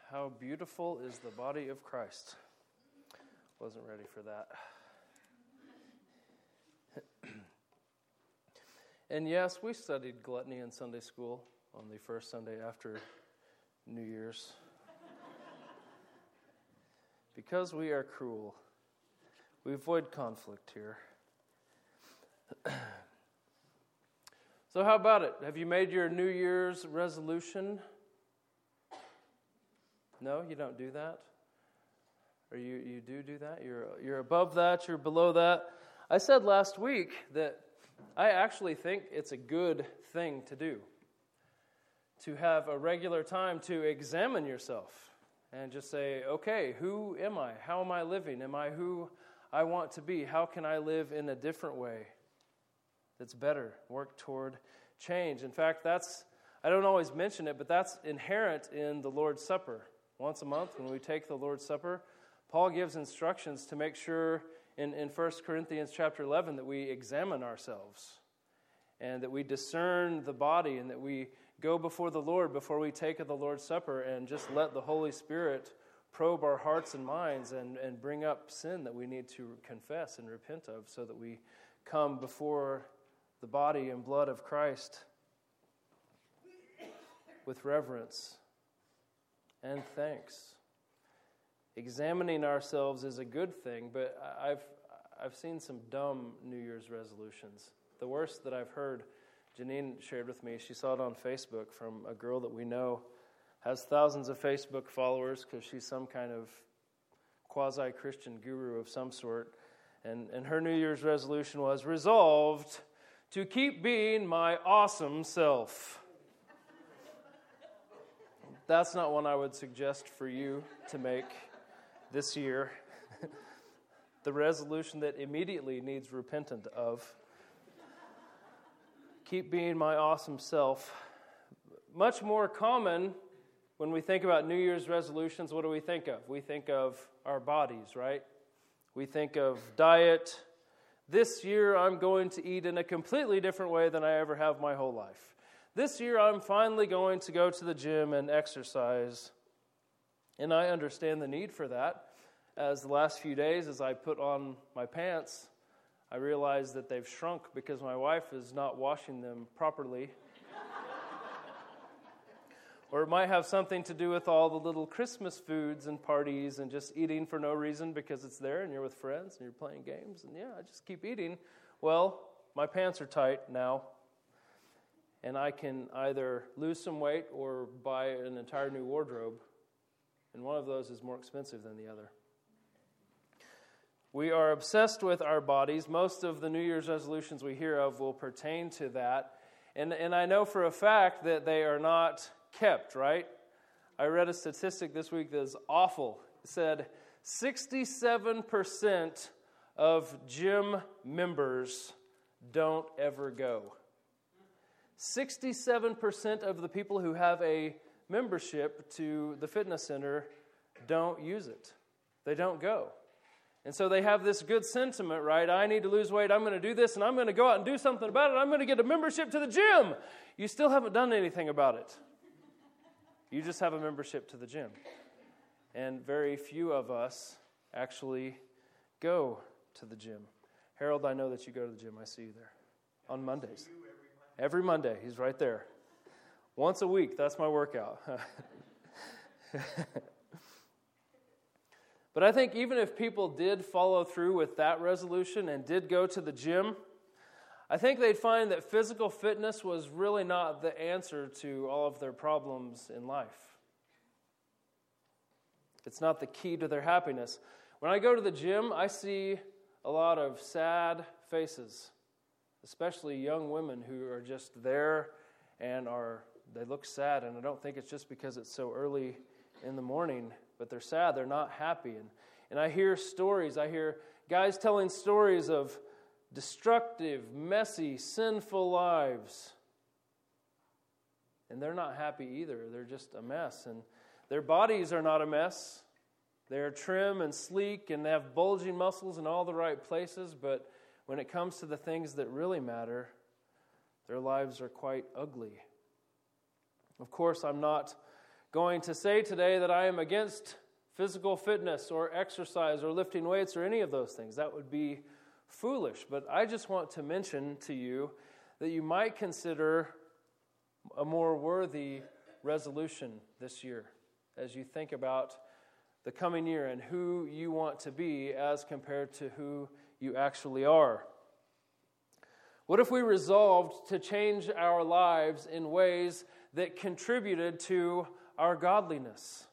How beautiful is the body of Christ. Wasn't ready for that. And yes, we studied gluttony in Sunday school on the first Sunday after New Year's. Because we are cruel, we avoid conflict here. So how about it? Have you made your New Year's resolution? No, you don't do that? Or you do that? You're above that, you're below that. I said last week that I actually think it's a good thing to do. To have a regular time to examine yourself and just say, okay, who am I? How am I living? Am I who I want to be? How can I live in a different way that's better? Work toward change. In fact, I don't always mention it, but that's inherent in the Lord's Supper. Once a month, when we take the Lord's Supper, Paul gives instructions to make sure in 1 Corinthians chapter 11 that we examine ourselves and that we discern the body and that we go before the Lord before we take the Lord's Supper and just let the Holy Spirit probe our hearts and minds and bring up sin that we need to confess and repent of so that we come before the body and blood of Christ with reverence and thanks. Examining ourselves is a good thing, but I've seen some dumb New Year's resolutions. The worst that I've heard, Janine shared with me, she saw it on Facebook from a girl that we know, has thousands of Facebook followers because she's some kind of quasi-Christian guru of some sort. And her New Year's resolution was, resolved to keep being my awesome self. That's not one I would suggest for you to make this year. The resolution that immediately needs repentant of. Keep being my awesome self. Much more common when we think about New Year's resolutions, what do we think of? We think of our bodies, right? We think of diet. This year I'm going to eat in a completely different way than I ever have my whole life. This year I'm finally going to go to the gym and exercise. And I understand the need for that. As the last few days, as I put on my pants, I realized that they've shrunk because my wife is not washing them properly. Or it might have something to do with all the little Christmas foods and parties and just eating for no reason because it's there and you're with friends and you're playing games. And I just keep eating. Well, my pants are tight now. And I can either lose some weight or buy an entire new wardrobe. And one of those is more expensive than the other. We are obsessed with our bodies. Most of the New Year's resolutions we hear of will pertain to that. And I know for a fact that they are not kept, right? I read a statistic this week that is awful. It said 67% of gym members don't ever go. 67% of the people who have a membership to the fitness center don't use it. They don't go. And so they have this good sentiment, right? I need to lose weight. I'm going to do this, and I'm going to go out and do something about it. I'm going to get a membership to the gym. You still haven't done anything about it. You just have a membership to the gym. And very few of us actually go to the gym. Harold, I know that you go to the gym. I see you there on Mondays. Every Monday, he's right there. Once a week, that's my workout. But I think even if people did follow through with that resolution and did go to the gym, I think they'd find that physical fitness was really not the answer to all of their problems in life. It's not the key to their happiness. When I go to the gym, I see a lot of sad faces, especially young women who are just there and they look sad. And I don't think it's just because it's so early in the morning, but they're sad, they're not happy. And I hear stories, I hear guys telling stories of destructive, messy, sinful lives. And they're not happy either, they're just a mess. And their bodies are not a mess. They're trim and sleek and they have bulging muscles in all the right places, but when it comes to the things that really matter, their lives are quite ugly. Of course, I'm not going to say today that I am against physical fitness or exercise or lifting weights or any of those things. That would be foolish. But I just want to mention to you that you might consider a more worthy resolution this year as you think about the coming year and who you want to be as compared to who you actually are. What if we resolved to change our lives in ways that contributed to our godliness?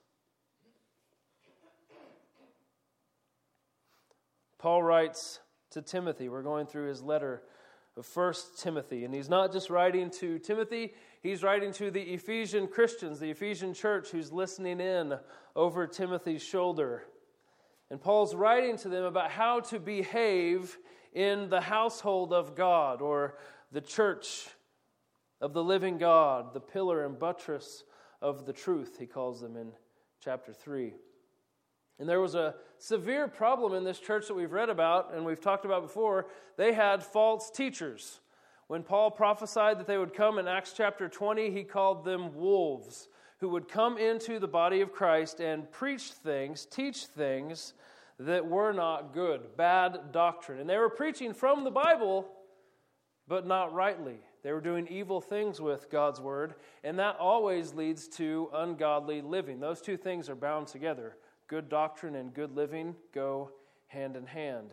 Paul writes to Timothy. We're going through his letter of 1 Timothy. And he's not just writing to Timothy, he's writing to the Ephesian Christians, the Ephesian church who's listening in over Timothy's shoulder. And Paul's writing to them about how to behave in the household of God, or the church of the living God, the pillar and buttress of the truth, he calls them in chapter 3. And there was a severe problem in this church that we've read about and we've talked about before. They had false teachers. When Paul prophesied that they would come in Acts chapter 20, he called them wolves, who would come into the body of Christ and preach things, teach things that were not good, bad doctrine. And they were preaching from the Bible, but not rightly. They were doing evil things with God's word, and that always leads to ungodly living. Those two things are bound together. Good doctrine and good living go hand in hand.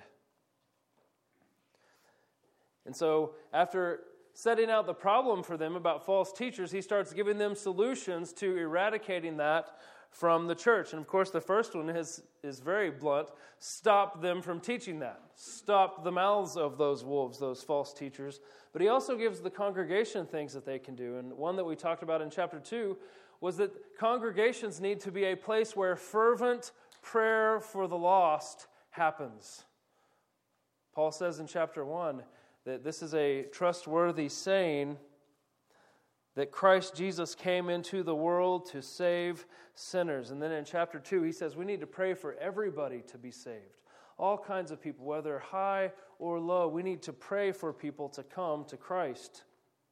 And so, after setting out the problem for them about false teachers, he starts giving them solutions to eradicating that from the church. And of course, the first one is very blunt. Stop them from teaching that. Stop the mouths of those wolves, those false teachers. But he also gives the congregation things that they can do. And one that we talked about in chapter 2 was that congregations need to be a place where fervent prayer for the lost happens. Paul says in chapter 1 that this is a trustworthy saying, that Christ Jesus came into the world to save sinners. And then in chapter 2, he says we need to pray for everybody to be saved. All kinds of people, whether high or low, we need to pray for people to come to Christ.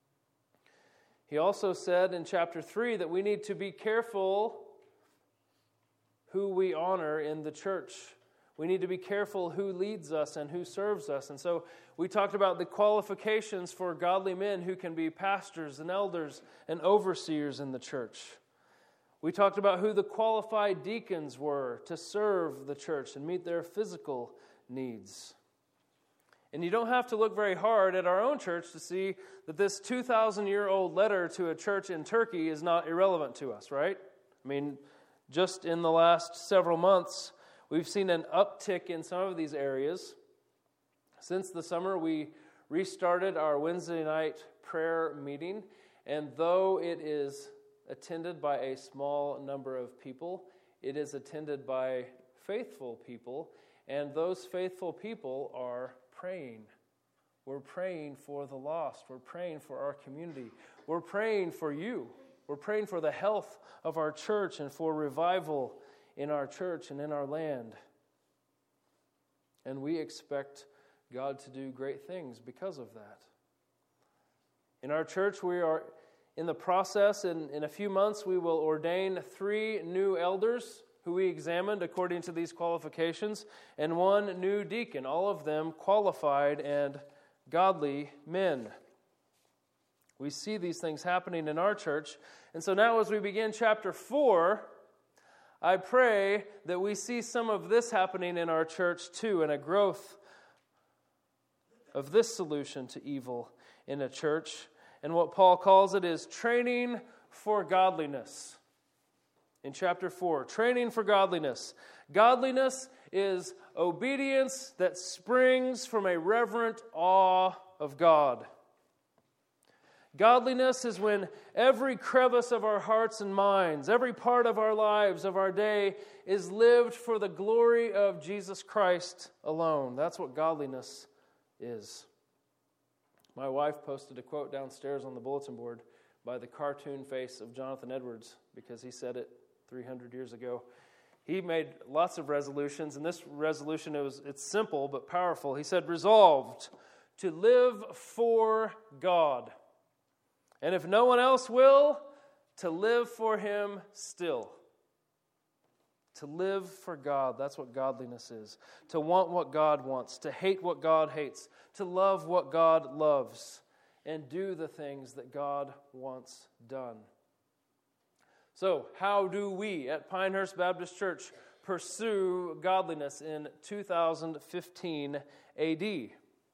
He also said in chapter 3 that we need to be careful who we honor in the church. We need to be careful who leads us and who serves us. And so we talked about the qualifications for godly men who can be pastors and elders and overseers in the church. We talked about who the qualified deacons were to serve the church and meet their physical needs. And you don't have to look very hard at our own church to see that this 2,000-year-old letter to a church in Turkey is not irrelevant to us, right? I mean, just in the last several months, we've seen an uptick in some of these areas. Since the summer, we restarted our Wednesday night prayer meeting, and though it is attended by a small number of people, it is attended by faithful people, and those faithful people are praying. We're praying for the lost. We're praying for our community. We're praying for you. We're praying for the health of our church and for revival in our church and in our land. And we expect God to do great things because of that. In our church, we are in the process, in a few months, we will ordain 3 new elders who we examined according to these qualifications, and 1 new deacon, all of them qualified and godly men. We see these things happening in our church. And so now as we begin chapter 4, I pray that we see some of this happening in our church too, and a growth of this solution to evil in a church. And what Paul calls it is training for godliness. In chapter 4, training for godliness. Godliness is obedience that springs from a reverent awe of God. Godliness is when every crevice of our hearts and minds, every part of our lives, of our day, is lived for the glory of Jesus Christ alone. That's what godliness is. My wife posted a quote downstairs on the bulletin board by the cartoon face of Jonathan Edwards, because he said it 300 years ago. He made lots of resolutions, and this resolution, it's simple but powerful. He said, resolved to live for God. And if no one else will, to live for Him still. To live for God, that's what godliness is. To want what God wants, to hate what God hates, to love what God loves, and do the things that God wants done. So, how do we at Pinehurst Baptist Church pursue godliness in 2015 AD?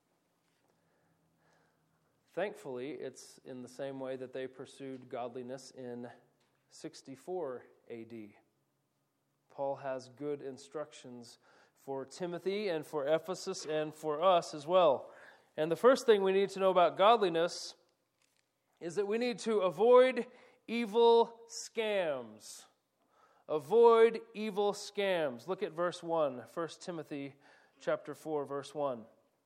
Thankfully, it's in the same way that they pursued godliness in 64 AD. Paul has good instructions for Timothy and for Ephesus and for us as well. And the first thing we need to know about godliness is that we need to avoid evil scams. Avoid evil scams. Look at verse 1, 1 Timothy chapter 4, verse 1.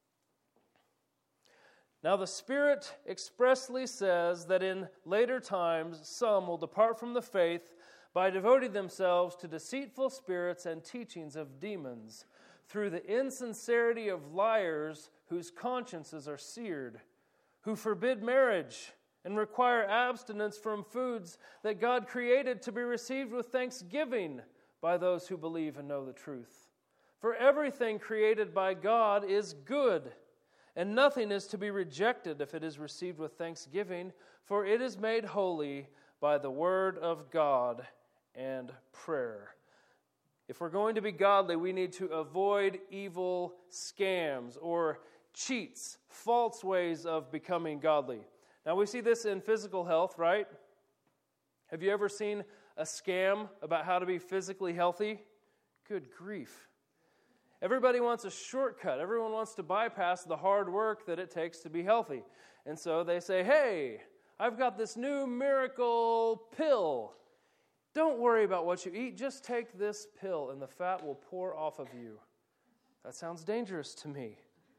Now the Spirit expressly says that in later times some will depart from the faith by devoting themselves to deceitful spirits and teachings of demons, through the insincerity of liars whose consciences are seared, who forbid marriage and require abstinence from foods that God created to be received with thanksgiving by those who believe and know the truth. For everything created by God is good, and nothing is to be rejected if it is received with thanksgiving, for it is made holy by the word of God and prayer. If we're going to be godly, we need to avoid evil scams or cheats, false ways of becoming godly. Now, we see this in physical health, right? Have you ever seen a scam about how to be physically healthy? Good grief. Everybody wants a shortcut. Everyone wants to bypass the hard work that it takes to be healthy. And so they say, hey, I've got this new miracle pill. Don't worry about what you eat. Just take this pill and the fat will pour off of you. That sounds dangerous to me.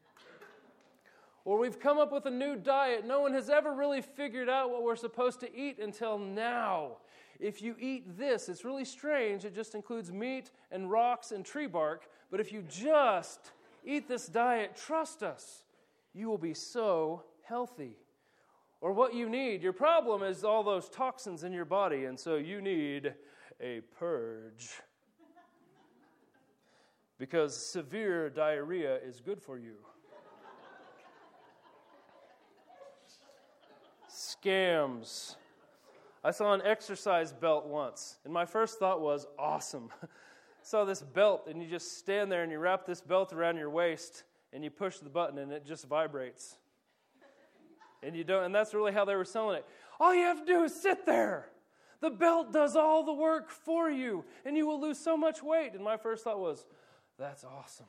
Or we've come up with a new diet. No one has ever really figured out what we're supposed to eat until now. If you eat this, it's really strange. It just includes meat and rocks and tree bark. But if you just eat this diet, trust us, you will be so healthy. Or what you need, your problem is all those toxins in your body, and so you need a purge. Because severe diarrhea is good for you. Scams. I saw an exercise belt once, and my first thought was, awesome. I saw this belt, and you just stand there and you wrap this belt around your waist, and you push the button, and it just vibrates. And you don't, and that's really how they were selling it. All you have to do is sit there. The belt does all the work for you, and you will lose so much weight. And my first thought was, that's awesome.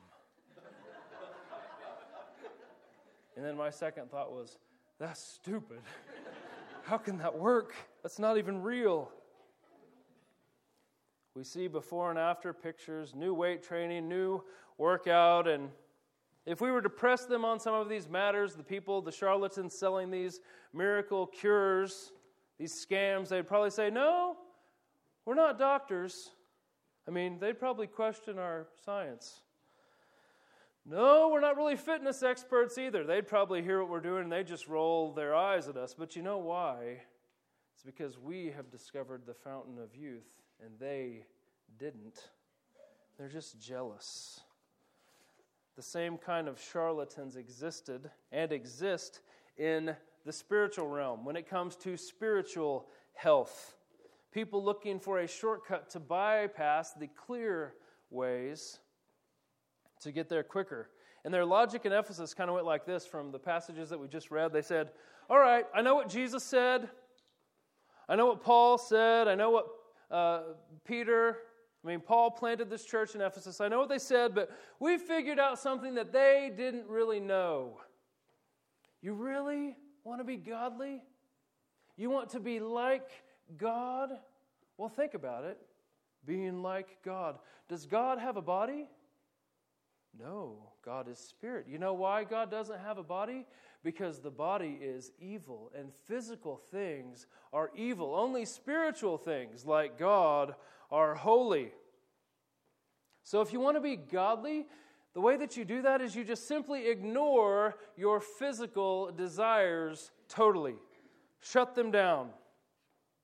And then my second thought was, that's stupid. How can that work? That's not even real. We see before and after pictures, new weight training, new workout, and if we were to press them on some of these matters, the charlatans selling these miracle cures, these scams, they'd probably say, no, we're not doctors. I mean, they'd probably question our science. No, we're not really fitness experts either. They'd probably hear what we're doing and they'd just roll their eyes at us. But you know why? It's because we have discovered the fountain of youth and they didn't. They're just jealous. The same kind of charlatans existed and exist in the spiritual realm when it comes to spiritual health. People looking for a shortcut to bypass the clear ways to get there quicker. And their logic in Ephesus kind of went like this from the passages that we just read. They said, all right, I know what Jesus said. I know what Paul said. I know what Paul planted this church in Ephesus. I know what they said, but we figured out something that they didn't really know. You really want to be godly? You want to be like God? Well, think about it. Being like God. Does God have a body? No, God is spirit. You know why God doesn't have a body? Because the body is evil, and physical things are evil. Only spiritual things, like God, are holy. So if you want to be godly, the way that you do that is you just simply ignore your physical desires totally. Shut them down.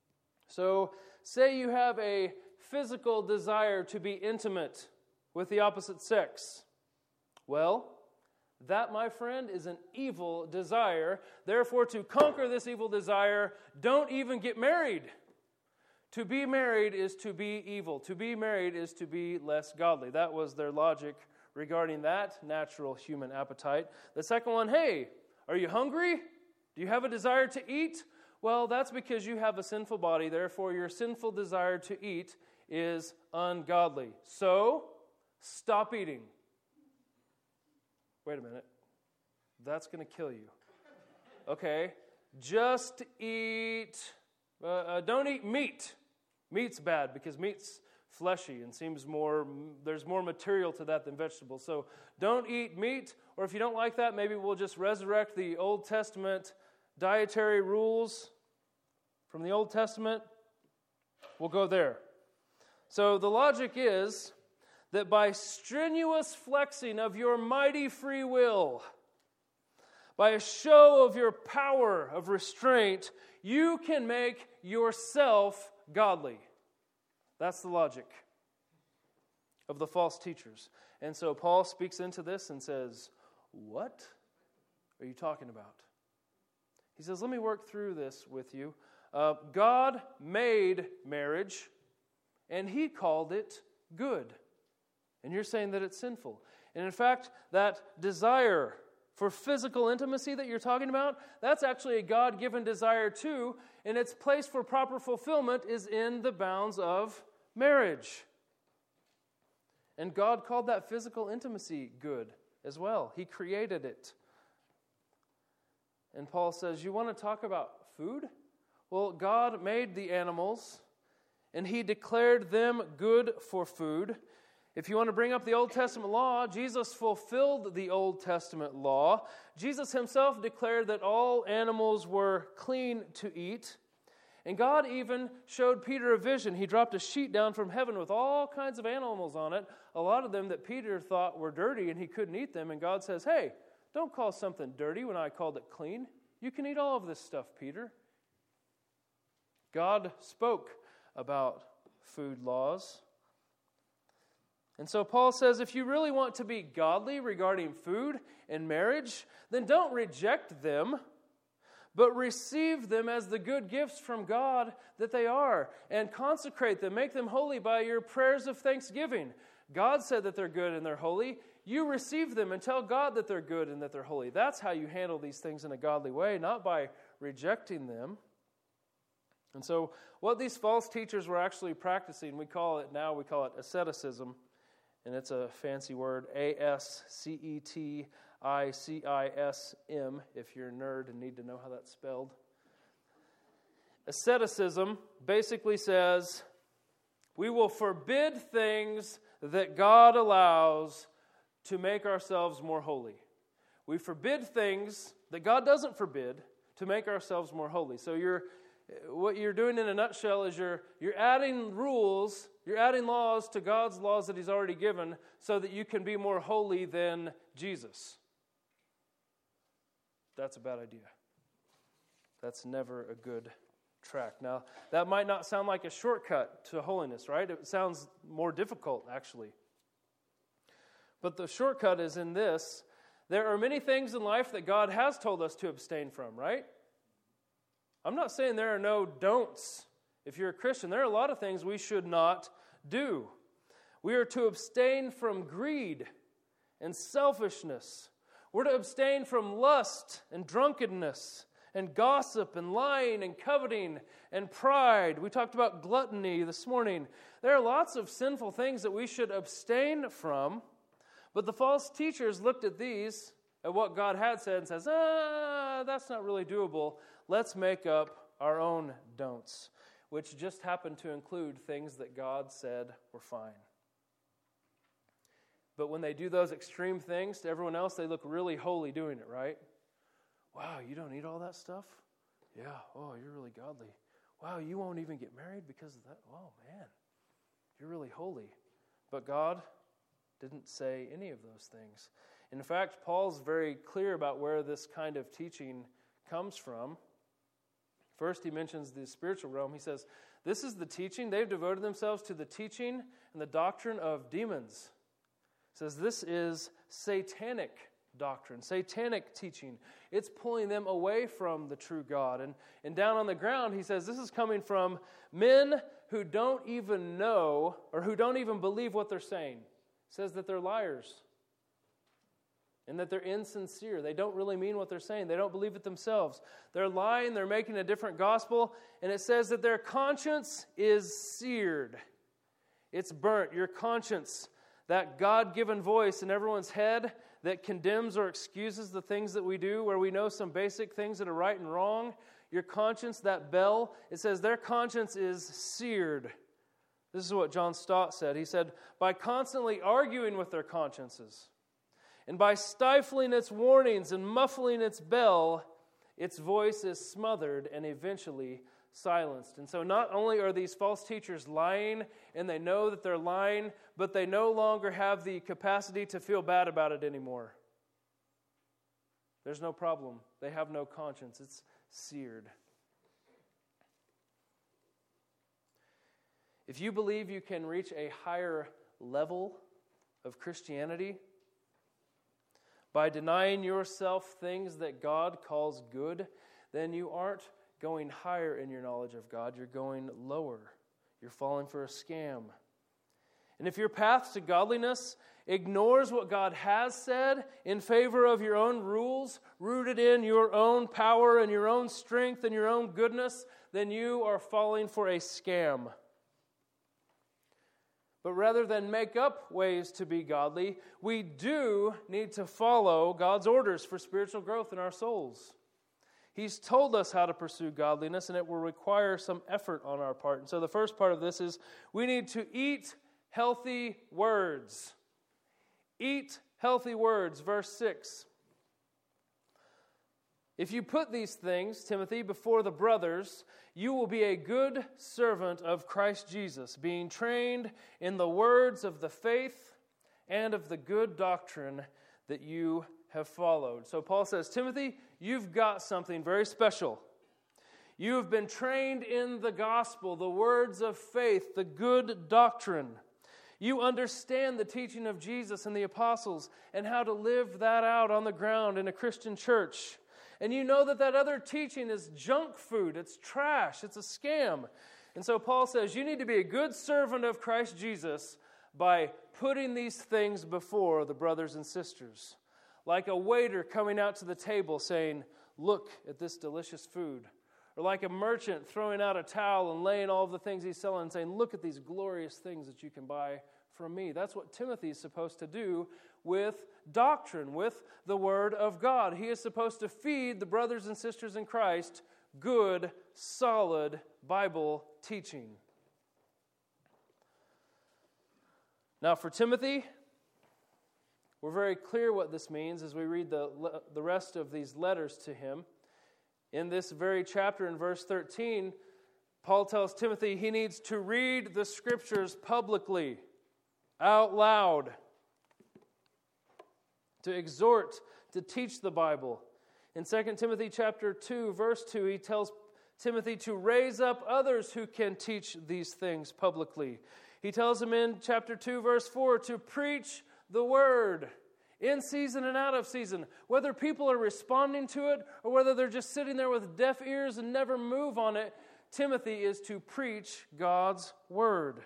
So, say you have a physical desire to be intimate with the opposite sex. Well, that, my friend, is an evil desire. Therefore, to conquer this evil desire, don't even get married. To be married is to be evil. To be married is to be less godly. That was their logic regarding that natural human appetite. The second one, hey, are you hungry? Do you have a desire to eat? Well, that's because you have a sinful body. Therefore, your sinful desire to eat is ungodly. So, stop eating. Wait a minute. That's going to kill you. Okay. Just eat. Don't eat meat. Meat's bad because meat's fleshy and there's more material to that than vegetables. So don't eat meat, or if you don't like that, maybe we'll just resurrect the Old Testament dietary rules from the Old Testament. We'll go there. So the logic is that by strenuous flexing of your mighty free will, by a show of your power of restraint, you can make yourself godly. That's the logic of the false teachers. And so Paul speaks into this and says, what are you talking about? He says, let me work through this with you. God made marriage, and He called it good. And you're saying that it's sinful. And in fact, that desire for physical intimacy that you're talking about, that's actually a God-given desire too, and its place for proper fulfillment is in the bounds of marriage. And God called that physical intimacy good as well. He created it. And Paul says, you want to talk about food? Well, God made the animals, and He declared them good for food. If you want to bring up the Old Testament law, Jesus fulfilled the Old Testament law. Jesus Himself declared that all animals were clean to eat. And God even showed Peter a vision. He dropped a sheet down from heaven with all kinds of animals on it, a lot of them that Peter thought were dirty and he couldn't eat them. And God says, hey, don't call something dirty when I called it clean. You can eat all of this stuff, Peter. God spoke about food laws. And so Paul says, if you really want to be godly regarding food and marriage, then don't reject them, but receive them as the good gifts from God that they are, and consecrate them, make them holy by your prayers of thanksgiving. God said that they're good and they're holy. You receive them and tell God that they're good and that they're holy. That's how you handle these things in a godly way, not by rejecting them. And so what these false teachers were actually practicing, we call it asceticism. And it's a fancy word, A-S-C-E-T-I-C-I-S-M, if you're a nerd and need to know how that's spelled. Asceticism basically says, we will forbid things that God allows to make ourselves more holy. We forbid things that God doesn't forbid to make ourselves more holy. So what you're doing in a nutshell is you're adding rules, you're adding laws to God's laws that He's already given so that you can be more holy than Jesus. That's a bad idea. That's never a good track. Now, that might not sound like a shortcut to holiness, right? It sounds more difficult, actually. But the shortcut is in this. There are many things in life that God has told us to abstain from, right? I'm not saying there are no don'ts. If you're a Christian, there are a lot of things we should not do. We are to abstain from greed and selfishness. We're to abstain from lust and drunkenness and gossip and lying and coveting and pride. We talked about gluttony this morning. There are lots of sinful things that we should abstain from, but the false teachers looked at these, at what God had said, and says, that's not really doable. Let's make up our own don'ts, which just happen to include things that God said were fine. But when they do those extreme things to everyone else, they look really holy doing it, right? Wow, you don't eat all that stuff? Yeah, oh, you're really godly. Wow, you won't even get married because of that? Oh, man, you're really holy. But God didn't say any of those things. In fact, Paul's very clear about where this kind of teaching comes from. First, he mentions the spiritual realm. He says, this is the teaching. They've devoted themselves to the teaching and the doctrine of demons. He says, this is satanic doctrine, satanic teaching. It's pulling them away from the true God. And down on the ground, he says, this is coming from men who don't even know or who don't even believe what they're saying. He says that they're liars and that they're insincere. They don't really mean what they're saying. They don't believe it themselves. They're lying. They're making a different gospel. And it says that their conscience is seared. It's burnt. Your conscience, that God-given voice in everyone's head that condemns or excuses the things that we do, where we know some basic things that are right and wrong, your conscience, that bell, it says their conscience is seared. This is what John Stott said. He said, by constantly arguing with their consciences, and by stifling its warnings and muffling its bell, its voice is smothered and eventually silenced. And so not only are these false teachers lying, and they know that they're lying, but they no longer have the capacity to feel bad about it anymore. There's no problem. They have no conscience. It's seared. If you believe you can reach a higher level of Christianity by denying yourself things that God calls good, then you aren't going higher in your knowledge of God. You're going lower. You're falling for a scam. And if your path to godliness ignores what God has said in favor of your own rules, rooted in your own power and your own strength and your own goodness, then you are falling for a scam. But rather than make up ways to be godly, we do need to follow God's orders for spiritual growth in our souls. He's told us how to pursue godliness, and it will require some effort on our part. And so the first part of this is we need to eat healthy words. Eat healthy words. Verse 6. If you put these things, Timothy, before the brothers, you will be a good servant of Christ Jesus, being trained in the words of the faith and of the good doctrine that you have followed. So Paul says, Timothy, you've got something very special. You have been trained in the gospel, the words of faith, the good doctrine. You understand the teaching of Jesus and the apostles and how to live that out on the ground in a Christian church. And you know that other teaching is junk food, it's trash, it's a scam. And so Paul says you need to be a good servant of Christ Jesus by putting these things before the brothers and sisters. Like a waiter coming out to the table saying, look at this delicious food. Or like a merchant throwing out a towel and laying all of the things he's selling and saying, look at these glorious things that you can buy from me. That's what Timothy is supposed to do with doctrine, with the Word of God. He is supposed to feed the brothers and sisters in Christ good, solid Bible teaching. Now for Timothy, we're very clear what this means as we read the rest of these letters to him. In this very chapter, in verse 13, Paul tells Timothy he needs to read the Scriptures publicly, out loud, to exhort, to teach the Bible. In 2 Timothy chapter 2, verse 2, he tells Timothy to raise up others who can teach these things publicly. He tells him in chapter 2, verse 4, to preach the Word in season and out of season. Whether people are responding to it or whether they're just sitting there with deaf ears and never move on it, Timothy is to preach God's Word.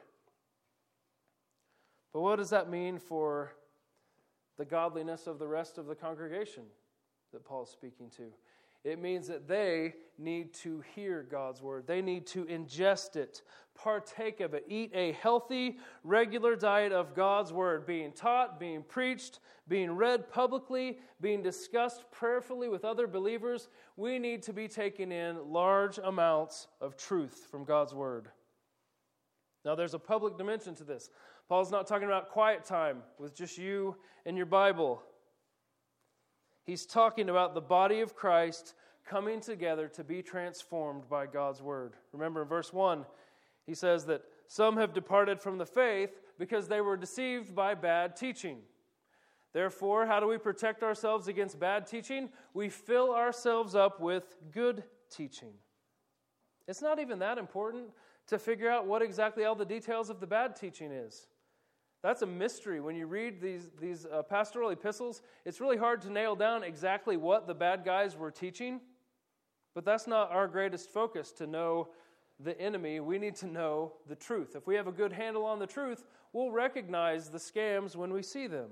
But what does that mean for the godliness of the rest of the congregation that Paul's speaking to? It means that they need to hear God's Word. They need to ingest it, partake of it, eat a healthy, regular diet of God's Word, being taught, being preached, being read publicly, being discussed prayerfully with other believers. We need to be taking in large amounts of truth from God's Word. Now, there's a public dimension to this. Paul's not talking about quiet time with just you and your Bible. He's talking about the body of Christ coming together to be transformed by God's Word. Remember in verse 1, he says that some have departed from the faith because they were deceived by bad teaching. Therefore, how do we protect ourselves against bad teaching? We fill ourselves up with good teaching. It's not even that important to figure out what exactly all the details of the bad teaching is. That's a mystery. When you read these pastoral epistles, it's really hard to nail down exactly what the bad guys were teaching. But that's not our greatest focus, to know the enemy. We need to know the truth. If we have a good handle on the truth, we'll recognize the scams when we see them.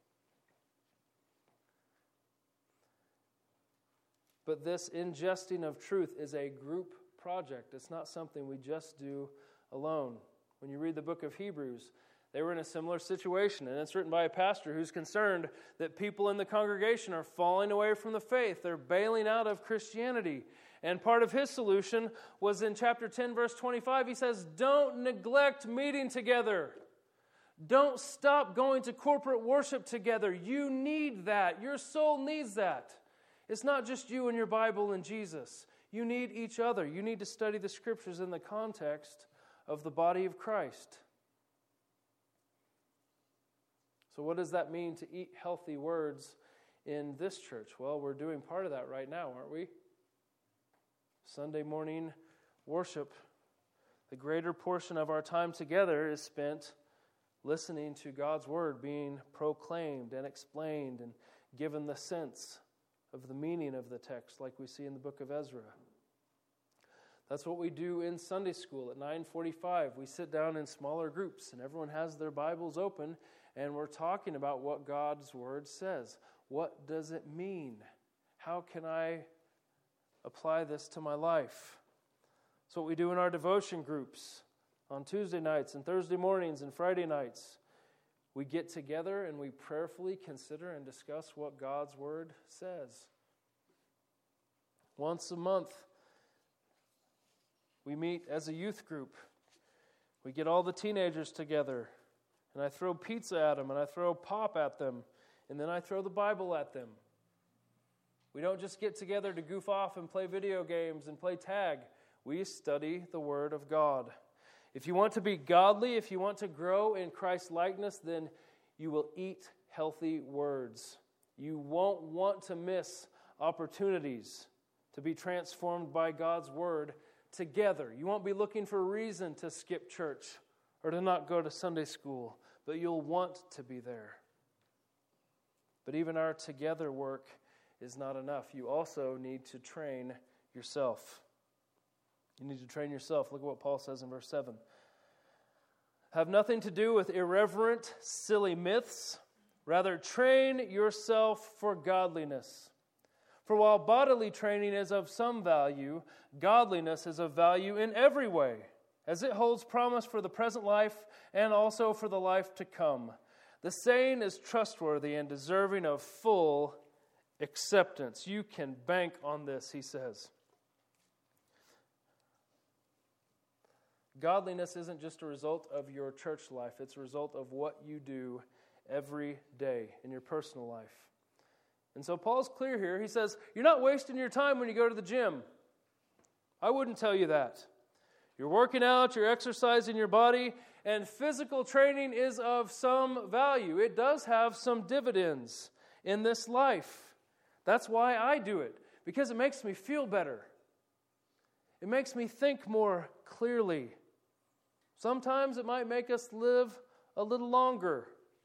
But this ingesting of truth is a group project. It's not something we just do alone. When you read the book of Hebrews, they were in a similar situation, and it's written by a pastor who's concerned that people in the congregation are falling away from the faith. They're bailing out of Christianity. And part of his solution was in chapter 10, verse 25. He says, don't neglect meeting together. Don't stop going to corporate worship together. You need that. Your soul needs that. It's not just you and your Bible and Jesus. You need each other. You need to study the Scriptures in the context of the body of Christ. So what does that mean to eat healthy words in this church? Well, we're doing part of that right now, aren't we? Sunday morning worship. The greater portion of our time together is spent listening to God's Word being proclaimed and explained and given the sense of the meaning of the text, like we see in the book of Ezra. That's what we do in Sunday school at 9:45. We sit down in smaller groups, and everyone has their Bibles open, and we're talking about what God's Word says. What does it mean? How can I apply this to my life? That's what we do in our devotion groups on Tuesday nights and Thursday mornings and Friday nights. We get together and we prayerfully consider and discuss what God's Word says. Once a month, we meet as a youth group. We get all the teenagers together, and I throw pizza at them, and I throw pop at them, and then I throw the Bible at them. We don't just get together to goof off and play video games and play tag. We study the Word of God. If you want to be godly, if you want to grow in Christ's likeness, then you will eat healthy words. You won't want to miss opportunities to be transformed by God's Word together. You won't be looking for a reason to skip church or to not go to Sunday school, but you'll want to be there. But even our together work is not enough. You also need to train yourself. You need to train yourself. Look at what Paul says in verse 7. Have nothing to do with irreverent, silly myths. Rather, train yourself for godliness. For while bodily training is of some value, godliness is of value in every way, as it holds promise for the present life and also for the life to come. The saying is trustworthy and deserving of full acceptance. You can bank on this, he says. Godliness isn't just a result of your church life. It's a result of what you do every day in your personal life. And so Paul's clear here. He says, you're not wasting your time when you go to the gym. I wouldn't tell you that. You're working out, you're exercising your body, and physical training is of some value. It does have some dividends in this life. That's why I do it, because it makes me feel better. It makes me think more clearly. Sometimes it might make us live a little longer.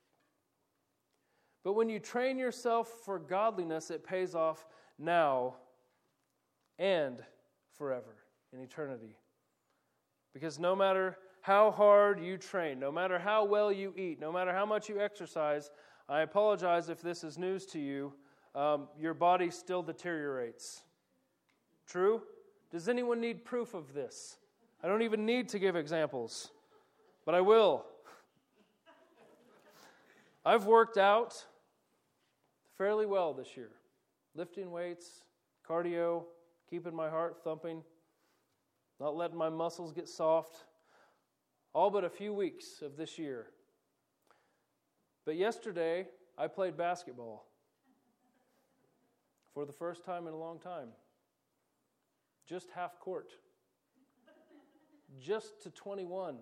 But when you train yourself for godliness, it pays off now and forever in eternity. Because no matter how hard you train, no matter how well you eat, no matter how much you exercise, I apologize if this is news to you, your body still deteriorates. True? Does anyone need proof of this? I don't even need to give examples, but I will. I've worked out fairly well this year. Lifting weights, cardio, keeping my heart thumping, not letting my muscles get soft, all but a few weeks of this year. But yesterday, I played basketball for the first time in a long time. Just half court. Just to 21.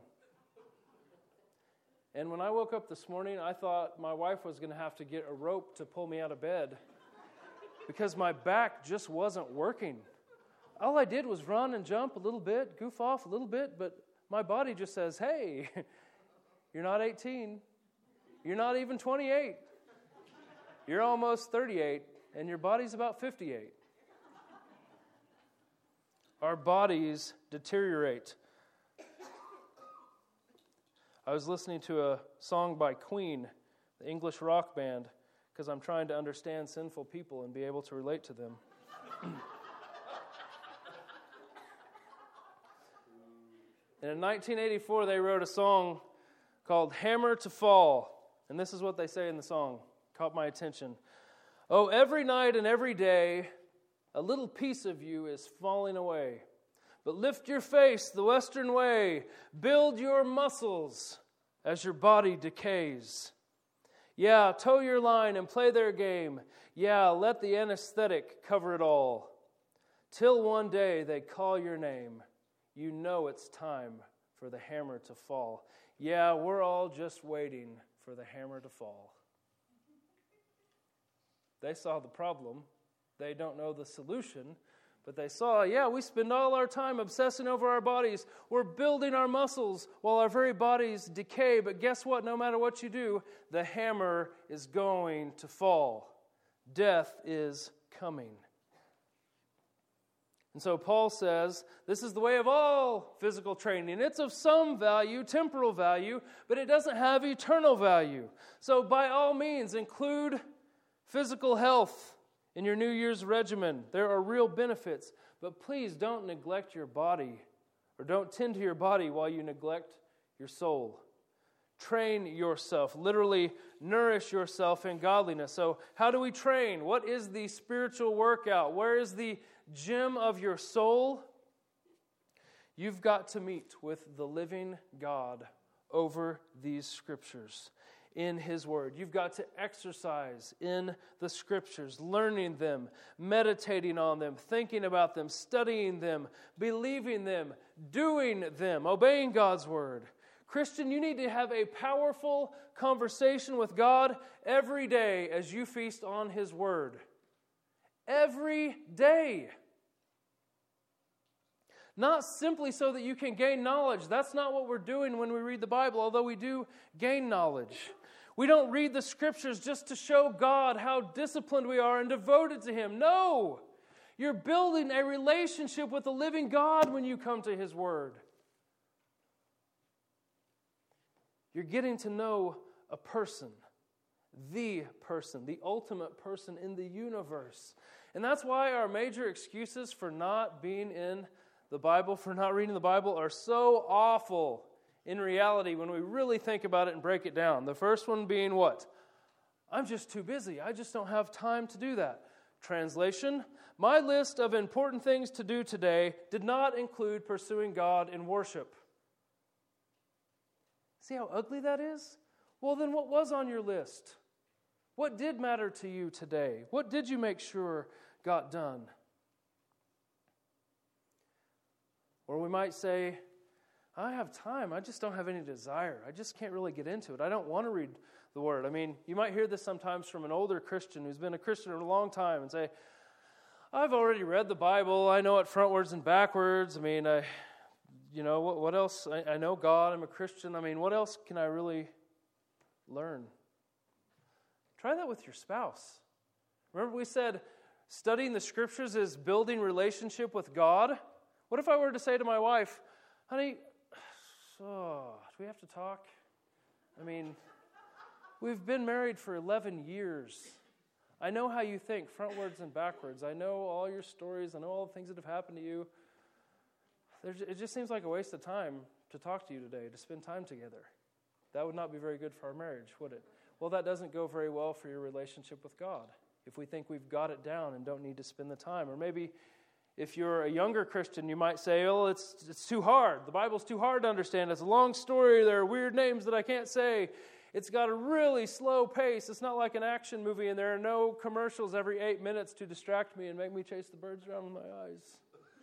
And when I woke up this morning, I thought my wife was going to have to get a rope to pull me out of bed because my back just wasn't working. all I did was run and jump a little bit, goof off a little bit, but my body just says, hey, you're not 18. You're not even 28. You're almost 38, and your body's about 58. Our bodies deteriorate. I was listening to a song by Queen, the English rock band, because I'm trying to understand sinful people and be able to relate to them. And in 1984, they wrote a song called Hammer to Fall. And this is what they say in the song. Caught my attention. Oh, every night and every day, a little piece of you is falling away. But lift your face the Western way. Build your muscles as your body decays. Yeah, toe your line and play their game. Yeah, let the anesthetic cover it all. Till one day they call your name. You know it's time for the hammer to fall. Yeah, we're all just waiting for the hammer to fall. They saw the problem. They don't know the solution. But they saw, yeah, we spend all our time obsessing over our bodies. We're building our muscles while our very bodies decay. But guess what? No matter what you do, the hammer is going to fall. Death is coming. And so Paul says, this is the way of all physical training. It's of some value, temporal value, but it doesn't have eternal value. So by all means, include physical health in your New Year's regimen. There are real benefits, but please don't neglect your body, or don't tend to your body while you neglect your soul. Train yourself, literally nourish yourself in godliness. So how do we train? What is the spiritual workout? Where is the gym of your soul? You've got to meet with the living God over these scriptures in His Word. You've got to exercise in the scriptures, learning them, meditating on them, thinking about them, studying them, believing them, doing them, obeying God's Word. Christian, you need to have a powerful conversation with God every day as you feast on His Word. Every day. Not simply so that you can gain knowledge. That's not what we're doing when we read the Bible, although we do gain knowledge. We don't read the scriptures just to show God how disciplined we are and devoted to Him. No! You're building a relationship with the living God when you come to His Word. You're getting to know a person, the ultimate person in the universe. And that's why our major excuses for not being in the Bible, for not reading the Bible, are so awful in reality when we really think about it and break it down. The first one being what? I'm just too busy. I just don't have time to do that. Translation, my list of important things to do today did not include pursuing God in worship. See how ugly that is? Well, then what was on your list? What did matter to you today? What did you make sure got done? Or we might say, I have time. I just don't have any desire. I just can't really get into it. I don't want to read the Word. I mean, you might hear this sometimes from an older Christian who's been a Christian for a long time and say, I've already read the Bible. I know it frontwards and backwards. I mean, what else? I know God. I'm a Christian. I mean, what else can I really learn? Try that with your spouse. Remember we said studying the Scriptures is building relationship with God? What if I were to say to my wife, honey, do we have to talk? I mean, we've been married for 11 years. I know how you think, frontwards and backwards. I know all your stories. I know all the things that have happened to you. It just seems like a waste of time to talk to you today, to spend time together. That would not be very good for our marriage, would it? Well, that doesn't go very well for your relationship with God if we think we've got it down and don't need to spend the time. Or maybe if you're a younger Christian, you might say, oh, it's too hard. The Bible's too hard to understand. It's a long story. There are weird names that I can't say. It's got a really slow pace. It's not like an action movie, and there are no commercials every 8 minutes to distract me and make me chase the birds around with my eyes.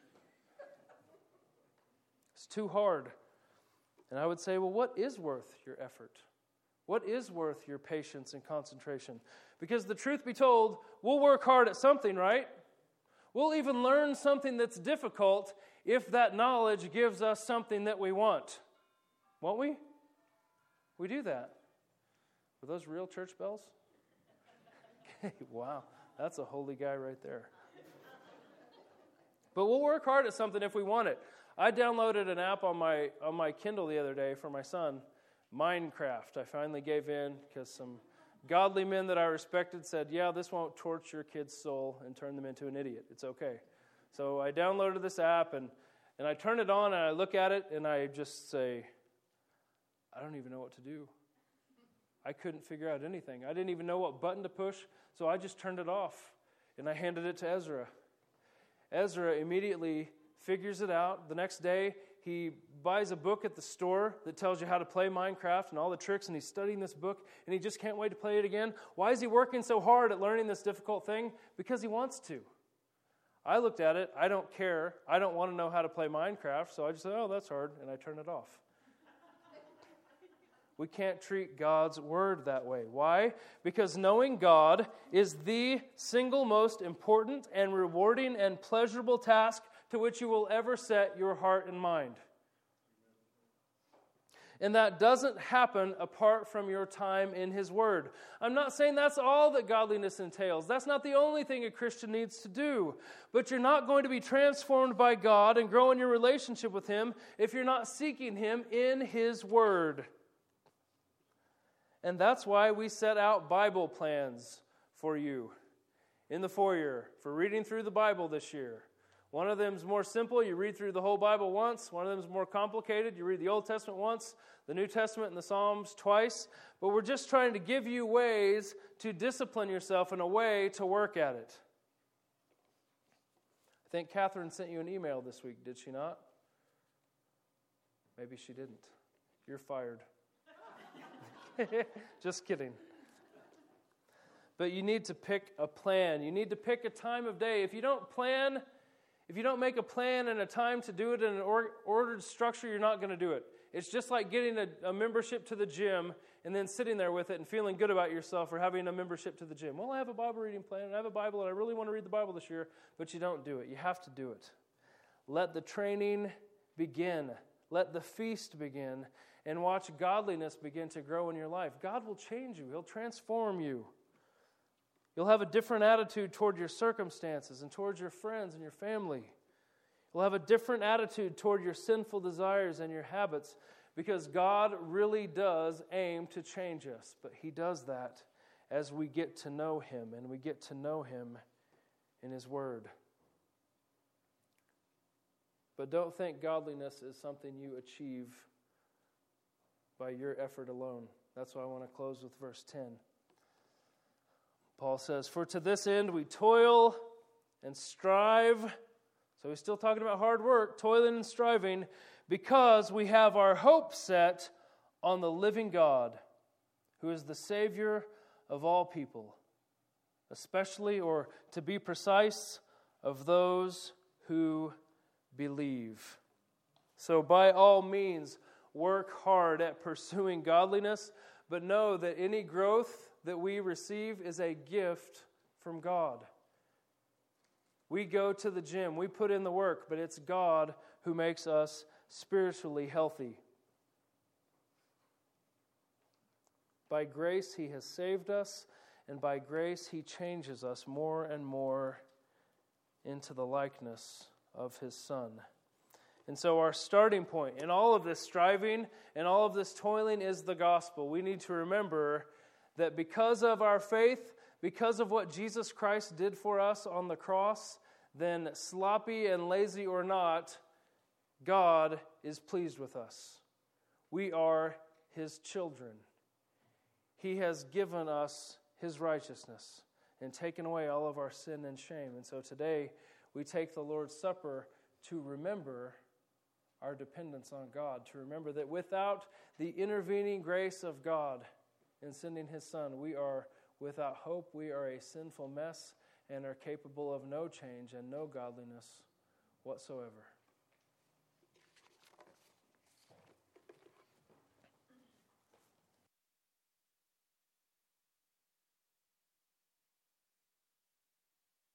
It's too hard. And I would say, well, what is worth your effort? What is worth your patience and concentration? Because the truth be told, we'll work hard at something, right? We'll even learn something that's difficult if that knowledge gives us something that we want. Won't we? We do that. Were those real church bells? Okay, wow. That's a holy guy right there. But we'll work hard at something if we want it. I downloaded an app on my Kindle the other day for my son, Minecraft. I finally gave in because some godly men that I respected said, yeah, this won't torch your kid's soul and turn them into an idiot. It's okay. So I downloaded this app, and I turn it on, and I look at it, and I just say, I don't even know what to do. I couldn't figure out anything. I didn't even know what button to push, so I just turned it off, and I handed it to Ezra. Ezra immediately figures it out. The next day, he buys a book at the store that tells you how to play Minecraft and all the tricks, and he's studying this book, and he just can't wait to play it again. Why is he working so hard at learning this difficult thing? Because he wants to. I looked at it. I don't care. I don't want to know how to play Minecraft, so I just said, oh, that's hard, and I turn it off. We can't treat God's word that way. Why? Because knowing God is the single most important and rewarding and pleasurable task to which you will ever set your heart and mind. And that doesn't happen apart from your time in His Word. I'm not saying that's all that godliness entails. That's not the only thing a Christian needs to do. But you're not going to be transformed by God and grow in your relationship with Him if you're not seeking Him in His Word. And that's why we set out Bible plans for you in the foyer for reading through the Bible this year. One of them is more simple. You read through the whole Bible once. One of them is more complicated. You read the Old Testament once, the New Testament and the Psalms twice. But we're just trying to give you ways to discipline yourself in a way to work at it. I think Catherine sent you an email this week, did she not? Maybe she didn't. You're fired. Just kidding. But you need to pick a plan. You need to pick a time of day. If you don't make a plan and a time to do it in an ordered structure, you're not going to do it. It's just like getting a membership to the gym and then sitting there with it and feeling good about yourself for having a membership to the gym. Well, I have a Bible reading plan, and I have a Bible, and I really want to read the Bible this year, but you don't do it. You have to do it. Let the training begin. Let the feast begin. And watch godliness begin to grow in your life. God will change you. He'll transform you. You'll have a different attitude toward your circumstances and towards your friends and your family. You'll have a different attitude toward your sinful desires and your habits because God really does aim to change us. But He does that as we get to know Him, and we get to know Him in His Word. But don't think godliness is something you achieve by your effort alone. That's why I want to close with verse 10. Paul says, "For to this end we toil and strive." So he's still talking about hard work, toiling and striving, because we have our hope set on the living God, who is the Savior of all people, especially, or to be precise, of those who believe. So by all means, work hard at pursuing godliness, but know that any growth that we receive is a gift from God. We go to the gym, we put in the work, but it's God who makes us spiritually healthy. By grace He has saved us, and by grace He changes us more and more into the likeness of His Son. And so our starting point in all of this striving and all of this toiling is the gospel. We need to remember that because of our faith, because of what Jesus Christ did for us on the cross, then sloppy and lazy or not, God is pleased with us. We are His children. He has given us His righteousness and taken away all of our sin and shame. And so today we take the Lord's Supper to remember our dependence on God, to remember that without the intervening grace of God in sending His Son, we are without hope, we are a sinful mess, and are capable of no change and no godliness whatsoever.